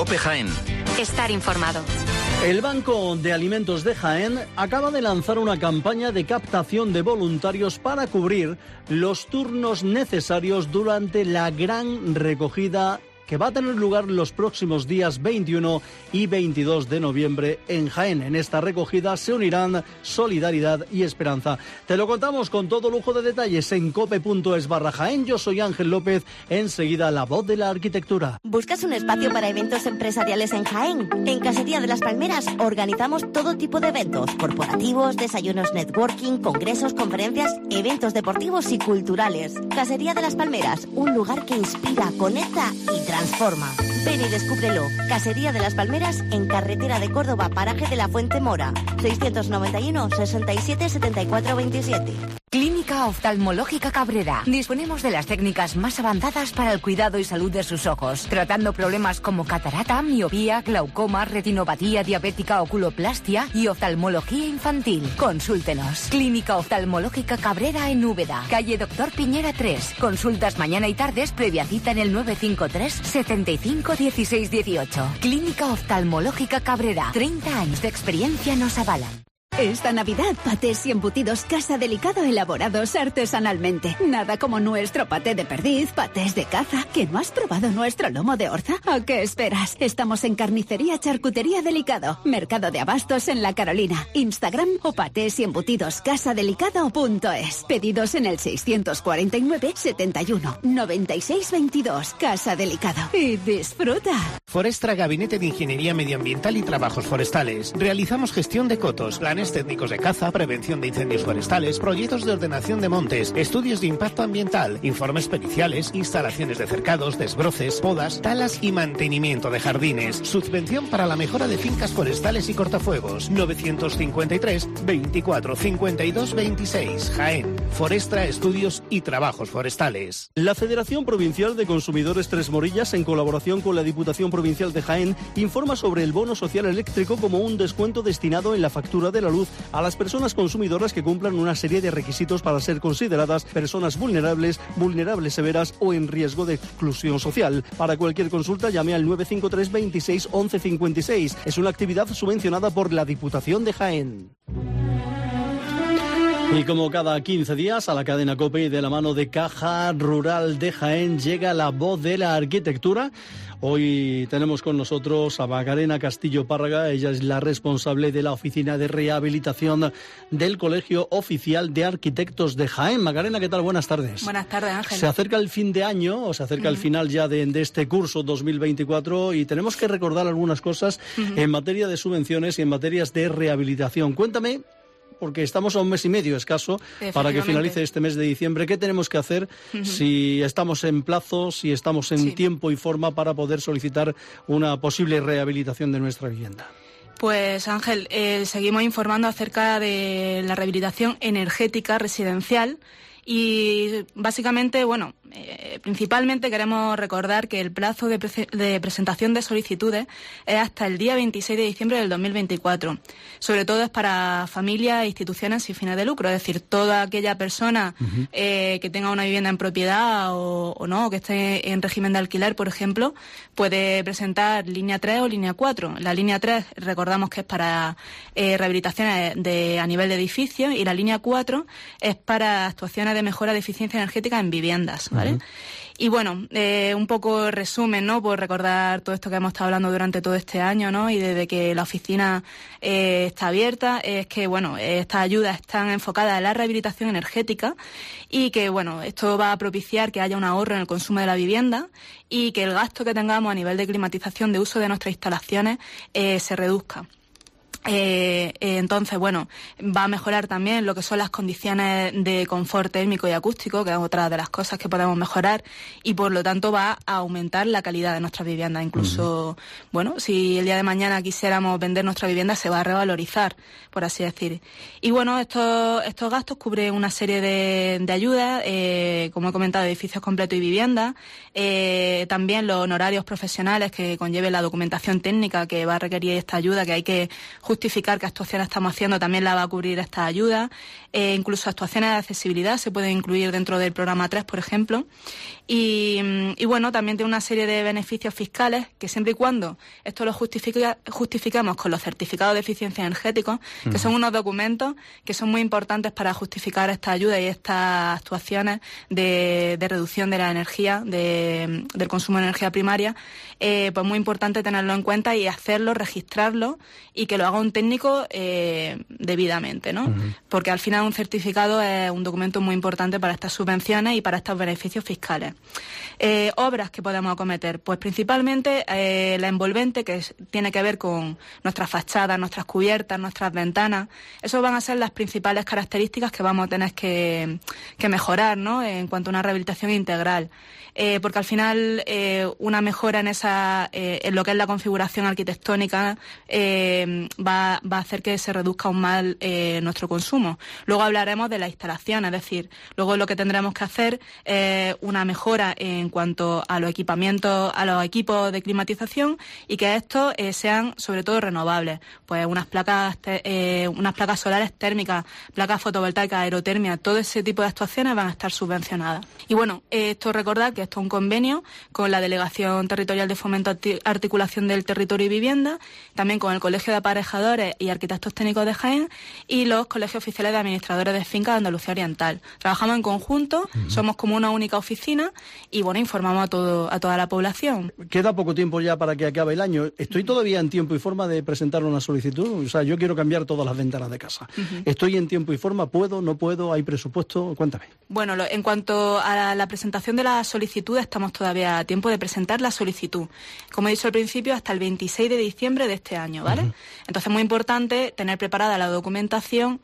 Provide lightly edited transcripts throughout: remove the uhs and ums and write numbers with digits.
COPE Jaén. Estar informado. El Banco de Alimentos de Jaén acaba de lanzar una campaña de captación de voluntarios para cubrir los turnos necesarios durante la gran recogida que va a tener lugar los próximos días 21 y 22 de noviembre en Jaén. En esta recogida se unirán Solidaridad y Esperanza. Te lo contamos con todo lujo de detalles en cope.es/Jaén. Yo soy Ángel López, enseguida la voz de la arquitectura. ¿Buscas un espacio para eventos empresariales en Jaén? En Casería de las Palmeras organizamos todo tipo de eventos, corporativos, desayunos networking, congresos, conferencias, eventos deportivos y culturales. Casería de las Palmeras, un lugar que inspira, conecta y transforma. Ven y descúbrelo. Casería de las Palmeras en carretera de Córdoba, paraje de la Fuente Mora. 691 67 74 27. Clínica Oftalmológica Cabrera. Disponemos de las técnicas más avanzadas para el cuidado y salud de sus ojos, tratando problemas como catarata, miopía, glaucoma, retinopatía diabética, oculoplastia y oftalmología infantil. Consúltenos. Clínica Oftalmológica Cabrera en Úbeda, calle Doctor Piñera 3. Consultas mañana y tardes previa cita en el 953 75 16 18. Clínica Oftalmológica Cabrera. 30 años de experiencia nos avalan. Esta Navidad, patés y embutidos Casa Delicado elaborados artesanalmente. Nada como nuestro paté de perdiz, patés de caza. ¿Que no has probado nuestro lomo de orza? ¿A qué esperas? Estamos en Carnicería Charcutería Delicado, Mercado de Abastos en La Carolina, Instagram o patés y embutidos casadelicado.es. Pedidos en el 649 71 96 22. Casa Delicado. Y disfruta. Forestra, Gabinete de Ingeniería Medioambiental y Trabajos Forestales. Realizamos gestión de cotos, planes técnicos de caza, prevención de incendios forestales, proyectos de ordenación de montes, estudios de impacto ambiental, informes periciales, instalaciones de cercados, desbroces, podas, talas y mantenimiento de jardines. Subvención para la mejora de fincas forestales y cortafuegos. 953 24 52 26. Jaén. Forestra, Estudios y Trabajos Forestales. La Federación Provincial de Consumidores Tres Morillas, en colaboración con la Diputación Provincial de Jaén, informa sobre el bono social eléctrico como un descuento destinado en la factura de la luz a las personas consumidoras que cumplan una serie de requisitos para ser consideradas personas vulnerables severas o en riesgo de exclusión social. Para cualquier consulta llame al 953 26 11 56. Es una actividad subvencionada por la Diputación de Jaén. Y como cada 15 días a la cadena COPE y de la mano de Caja Rural de Jaén llega la voz de la arquitectura. Hoy tenemos con nosotros a Macarena Castillo Párraga. Ella es la responsable de la Oficina de Rehabilitación del Colegio Oficial de Arquitectos de Jaén. Macarena, ¿qué tal? Buenas tardes. Buenas tardes, Ángel. Se acerca el fin de año, o se acerca el final ya de este curso 2024 y tenemos que recordar algunas cosas en materia de subvenciones y en materias de rehabilitación. Cuéntame, porque estamos a un mes y medio escaso para que finalice este mes de diciembre. ¿Qué tenemos que hacer si estamos en plazo, si estamos en tiempo y forma para poder solicitar una posible rehabilitación de nuestra vivienda? Pues Ángel, seguimos informando acerca de la rehabilitación energética residencial y básicamente, principalmente queremos recordar que el plazo de presentación de solicitudes es hasta el día 26 de diciembre del 2024. Sobre todo es para familias e instituciones sin fines de lucro, es decir, toda aquella persona que tenga una vivienda en propiedad o no, que esté en régimen de alquiler, por ejemplo, puede presentar línea 3 o línea 4. La línea 3 recordamos que es para rehabilitaciones a nivel de edificio y la línea 4 es para actuaciones de mejora de eficiencia energética en viviendas, ¿vale? Y un poco resumen, ¿no? Por recordar todo esto que hemos estado hablando durante todo este año, ¿no? Y desde que la oficina está abierta, es que, estas ayudas están enfocadas en la rehabilitación energética y que, esto va a propiciar que haya un ahorro en el consumo de la vivienda y que el gasto que tengamos a nivel de climatización de uso de nuestras instalaciones se reduzca. Entonces, va a mejorar también lo que son las condiciones de confort térmico y acústico, que es otra de las cosas que podemos mejorar, y por lo tanto va a aumentar la calidad de nuestras viviendas. Incluso, si el día de mañana quisiéramos vender nuestra vivienda, se va a revalorizar, por así decir. Y estos gastos cubren una serie de ayudas, como he comentado, edificios completos y viviendas, también los honorarios profesionales que conlleve la documentación técnica que va a requerir esta ayuda, que hay que justificar qué actuaciones estamos haciendo también la va a cubrir esta ayuda. Incluso actuaciones de accesibilidad se pueden incluir dentro del programa 3, por ejemplo. Y bueno, también tiene una serie de beneficios fiscales que siempre y cuando esto lo justifiquemos con los certificados de eficiencia energética, que son unos documentos que son muy importantes para justificar esta ayuda y estas actuaciones de reducción de la energía, del consumo de energía primaria, pues muy importante tenerlo en cuenta y hacerlo, registrarlo y que lo haga un técnico debidamente, ¿no? Porque al final un certificado es un documento muy importante para estas subvenciones y para estos beneficios fiscales. Obras que podemos acometer, pues principalmente la envolvente, que tiene que ver con nuestras fachadas, nuestras cubiertas, nuestras ventanas. Eso van a ser las principales características que vamos a tener que mejorar, ¿no? En cuanto a una rehabilitación integral. Porque al final una mejora en lo que es la configuración arquitectónica va a hacer que se reduzca aún más nuestro consumo. Luego hablaremos de la instalación, es decir, luego lo que tendremos que hacer es una mejora en cuanto a los equipamientos, a los equipos de climatización y que estos sean sobre todo renovables. Pues unas placas solares térmicas, placas fotovoltaicas, aerotermia, todo ese tipo de actuaciones van a estar subvencionadas. Y bueno, esto recordad que esto es un convenio con la Delegación Territorial de Fomento Articulación del Territorio y Vivienda, también con el Colegio de Aparejadores y Arquitectos Técnicos de Jaén y los Colegios Oficiales de Administradores de Fincas de Andalucía Oriental. Trabajamos en conjunto, somos como una única oficina y bueno, informamos a toda la población. Queda poco tiempo ya para que acabe el año. ¿Estoy todavía en tiempo y forma de presentar una solicitud? O sea, yo quiero cambiar todas las ventanas de casa. ¿Estoy en tiempo y forma? ¿Puedo? ¿No puedo? ¿Hay presupuesto? Cuéntame. Bueno, en cuanto a la presentación de la solicitud, estamos todavía a tiempo de presentar la solicitud. Como he dicho al principio, hasta el 26 de diciembre de este año, ¿vale? Entonces, muy importante tener preparada la documentación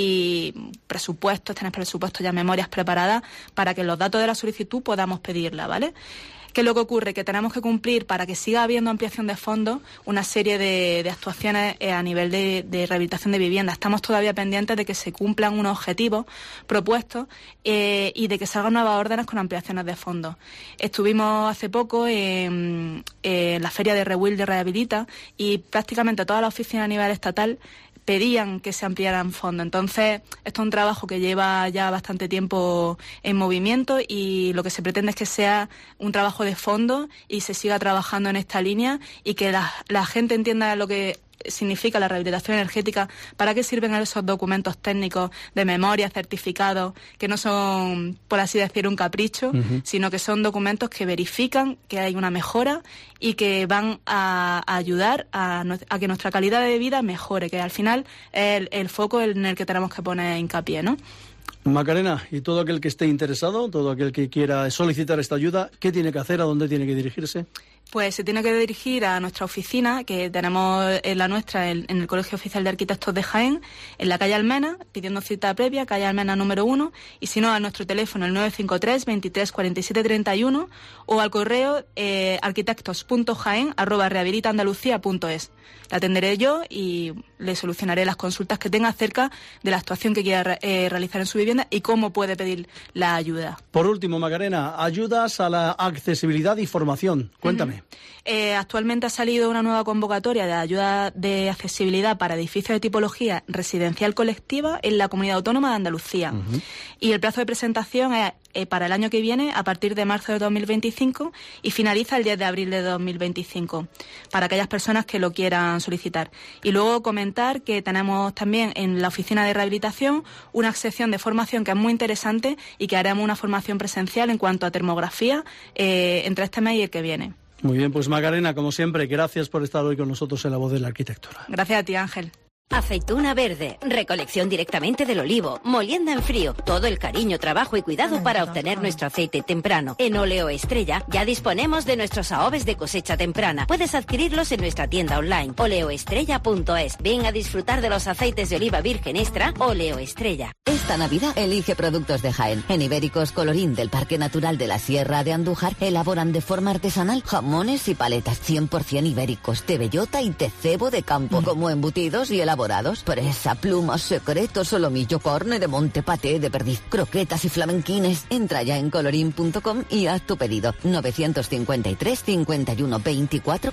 y tener presupuestos ya, memorias preparadas para que los datos de la solicitud podamos pedirla, ¿vale? ¿Qué es lo que ocurre? Que tenemos que cumplir, para que siga habiendo ampliación de fondos, una serie de actuaciones a nivel de rehabilitación de vivienda. Estamos todavía pendientes de que se cumplan unos objetivos propuestos y de que salgan nuevas órdenes con ampliaciones de fondos. Estuvimos hace poco en la feria de Rebuild de Rehabilita y prácticamente todas las oficinas a nivel estatal pedían que se ampliaran fondos. Entonces, esto es un trabajo que lleva ya bastante tiempo en movimiento y lo que se pretende es que sea un trabajo de fondo y se siga trabajando en esta línea y que la gente entienda lo que significa la rehabilitación energética, para qué sirven esos documentos técnicos de memoria, certificados, que no son, por así decir, un capricho, sino que son documentos que verifican que hay una mejora y que van a ayudar a que nuestra calidad de vida mejore, que al final es el foco en el que tenemos que poner hincapié, ¿no? Macarena, y todo aquel que esté interesado, todo aquel que quiera solicitar esta ayuda, ¿qué tiene que hacer? ¿A dónde tiene que dirigirse? Pues se tiene que dirigir a nuestra oficina, que tenemos en la nuestra, en el Colegio Oficial de Arquitectos de Jaén, en la calle Almena, pidiendo cita previa, calle Almena número 1, y si no, a nuestro teléfono, el 953 23 47 31, o al correo arquitectos.jaen@rehabilitaandalucía.es. La atenderé yo y le solucionaré las consultas que tenga acerca de la actuación que quiera realizar en su vivienda y cómo puede pedir la ayuda. Por último, Macarena, ayudas a la accesibilidad y formación. Cuéntame. Actualmente ha salido una nueva convocatoria de ayuda de accesibilidad para edificios de tipología residencial colectiva en la Comunidad Autónoma de Andalucía. Y el plazo de presentación es para el año que viene, a partir de marzo de 2025, y finaliza el 10 de abril de 2025, para aquellas personas que lo quieran solicitar. Y luego comentar que tenemos también en la oficina de rehabilitación una sección de formación que es muy interesante y que haremos una formación presencial en cuanto a termografía entre este mes y el que viene. Muy bien, pues Macarena, como siempre, gracias por estar hoy con nosotros en La Voz de la Arquitectura. Gracias a ti, Ángel. Aceituna verde, recolección directamente del olivo, molienda en frío, todo el cariño, trabajo y cuidado para obtener nuestro aceite temprano. En Oleo Estrella ya disponemos de nuestros AOVES de cosecha temprana. Puedes adquirirlos en nuestra tienda online, oleoestrella.es. Ven a disfrutar de los aceites de oliva virgen extra Oleo Estrella. Esta Navidad elige productos de Jaén. En Ibéricos Colorín del Parque Natural de la Sierra de Andújar elaboran de forma artesanal jamones y paletas 100% ibéricos, de bellota y de cebo de campo, como embutidos y elaborados. Presa, plumas, secretos, solomillo, carne de monte, paté de perdiz, croquetas y flamenquines. Entra ya en colorín.com y haz tu pedido. 953 51 24